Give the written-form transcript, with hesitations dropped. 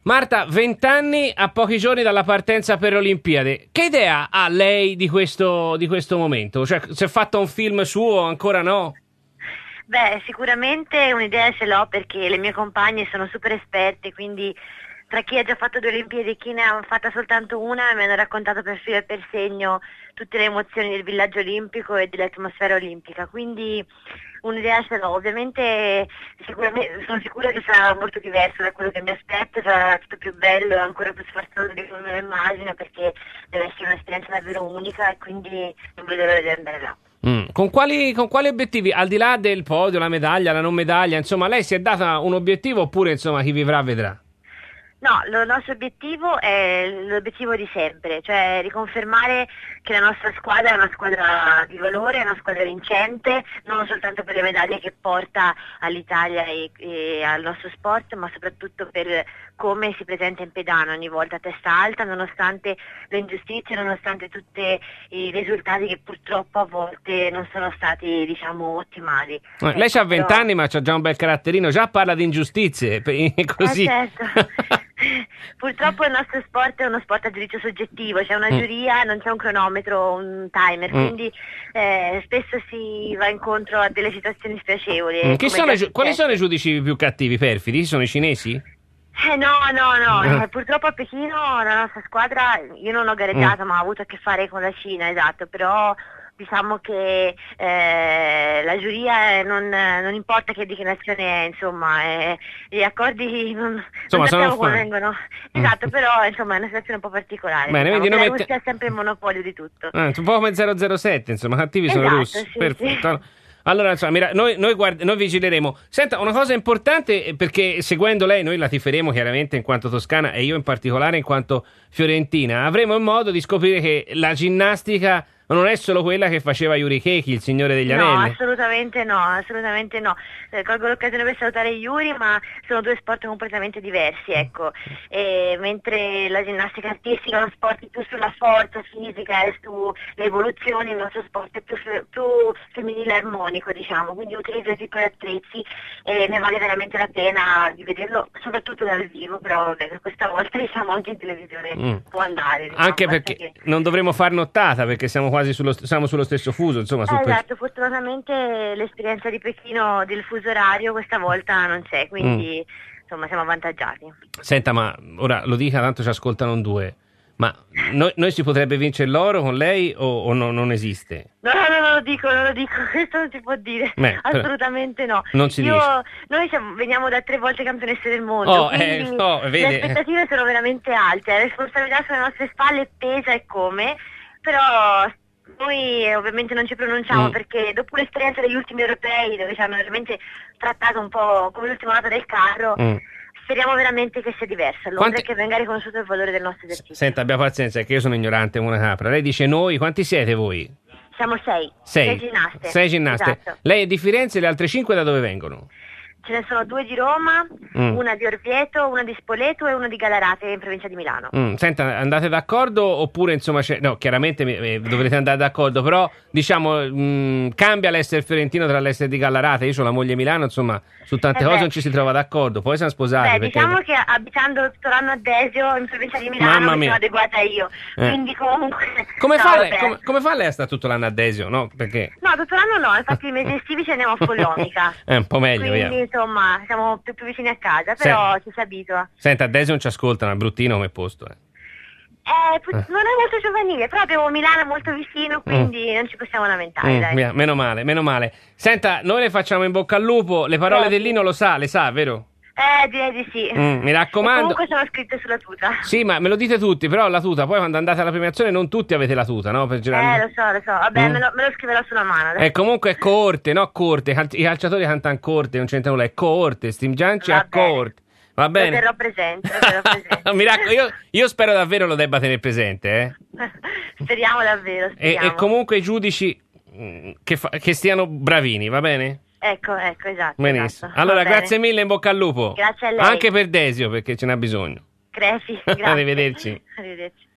Marta, 20 anni a pochi giorni dalla partenza per le Olimpiadi. Che idea ha lei di questo momento? Cioè, si è fatto un film suo, ancora no? Beh, sicuramente un'idea ce l'ho perché le mie compagne sono super esperte, quindi tra chi ha già fatto 2 Olimpiadi e chi ne ha fatta soltanto una mi hanno raccontato per filo e per segno tutte le emozioni del villaggio olimpico e dell'atmosfera olimpica, quindi un'idea ce l'ho. Ovviamente sicuramente sono sicura che sarà molto diverso da quello che mi aspetto, sarà tutto più bello e ancora più sfarzoso di come me lo immagino, perché deve essere un'esperienza davvero unica e quindi non vedo l'ora di andare là. Con quali obiettivi? Al di là del podio, la medaglia, la non medaglia, insomma, lei si è data un obiettivo oppure, insomma, chi vivrà vedrà? No, il nostro obiettivo è l'obiettivo di sempre, cioè riconfermare che la nostra squadra è una squadra di valore, è una squadra vincente, non soltanto per le medaglie che porta all'Italia e al nostro sport, ma soprattutto per come si presenta in pedana ogni volta a testa alta, nonostante le ingiustizie, nonostante tutti i risultati che purtroppo a volte non sono stati, diciamo, ottimali. Lei ha 20 anni, ma c'ha già un bel caratterino, già parla di ingiustizie, così. Certo. Purtroppo il nostro sport è uno sport a giudizio soggettivo, c'è una giuria, non c'è un cronometro, un timer, quindi spesso si va incontro a delle situazioni spiacevoli. Quali sono i giudici più cattivi, perfidi? Sono i cinesi? No. Purtroppo a Pechino la nostra squadra, io non ho gareggiato, ma ho avuto a che fare con la Cina, esatto, però diciamo che la giuria non importa che di che nazione è, insomma, gli accordi non sappiamo come vengono. Esatto, però insomma è una situazione un po' particolare. Bene, diciamo, la Russia ha sempre il monopolio di tutto. Un po' come 007, insomma, cattivi sono Esatto, russi. sì, Perfetto. Sì. Allora, insomma, mira, noi vigileremo. Senta, una cosa importante, perché seguendo lei, noi la tiferemo chiaramente in quanto toscana e io in particolare in quanto fiorentina, avremo il modo di scoprire che la ginnastica non è solo quella che faceva Yuri Keki, il Signore degli Anelli. No, assolutamente no. Colgo l'occasione per salutare Yuri, ma sono 2 sport completamente diversi, ecco. Mentre la ginnastica artistica è uno sport più sulla forza fisica e sull'evoluzione, il nostro sport è più femminile armonico, diciamo, quindi utilizza piccoli attrezzi e ne vale veramente la pena di vederlo, soprattutto dal vivo, però vabbè, per questa volta diciamo anche in televisione può andare. Diciamo, anche perché non dovremo far nottata, perché siamo quasi siamo sullo stesso fuso, insomma. Esatto, fortunatamente l'esperienza di Pechino del fuso orario questa volta non c'è, quindi insomma siamo avvantaggiati. Senta, ma ora lo dica, tanto ci ascoltano 2, ma noi si potrebbe vincere l'oro con lei o non esiste? No, non lo dico, questo non si può dire. Assolutamente no. Non si dice. Noi veniamo da 3 volte campionesse del mondo, quindi le aspettative sono veramente alte, la responsabilità sulle nostre spalle pesa e come, però noi ovviamente non ci pronunciamo perché dopo l'esperienza degli ultimi europei, dove ci hanno veramente trattato un po' come l'ultima nota del carro, speriamo veramente che sia diversa, allora che venga riconosciuto il valore del nostro esercizio. Senta, abbia pazienza, che io sono ignorante come una capra. Lei dice noi, quanti siete voi? Siamo 6. 6 ginnaste. 6 ginnaste. Esatto. Lei è di Firenze e le altre 5 da dove vengono? Ce ne sono 2 di Roma, una di Orvieto, una di Spoleto e una di Gallarate in provincia di Milano. Senta, andate d'accordo oppure insomma no, chiaramente dovrete andare d'accordo, però diciamo cambia l'essere fiorentino tra l'essere di Gallarate. Io ho la moglie a Milano, insomma su tante cose non ci si trova d'accordo, poi siamo sposati. Diciamo che abitando tutto l'anno a Desio in provincia di Milano mi sono adeguata io, quindi comunque come fa lei a stare tutto l'anno a Desio? No, perché? No, tutto l'anno no, infatti i mesi estivi ci andiamo a Follonica. È un po' meglio, quindi insomma siamo più vicini a casa, però ci si abitua. Senta, a Desio non ci ascoltano, è bruttino come posto. Non è molto giovanile, però abbiamo Milano molto vicino, quindi non ci possiamo lamentare. Dai. Meno male. Senta, noi le facciamo in bocca al lupo, le parole del Lino le sa, vero? Direi di sì. Mi raccomando. E comunque sono scritte sulla tuta. Sì, ma me lo dite tutti, però la tuta, poi quando andate alla premiazione non tutti avete la tuta, no? Per lo so, vabbè, me lo scriverò sulla mano. E comunque è coorte, no corte, i calciatori cantano corte, non c'entra nulla, è coorte, Steam Gianci a corte. Va bene? Lo terrò presente. Io spero davvero lo debba tenere presente, Speriamo davvero. E comunque i giudici che stiano bravini, va bene? Ecco, esatto. Benissimo. Esatto. Allora, grazie mille, in bocca al lupo. Grazie a lei. Anche per Desio, perché ce n'ha bisogno. Grazie. Arrivederci. Arrivederci.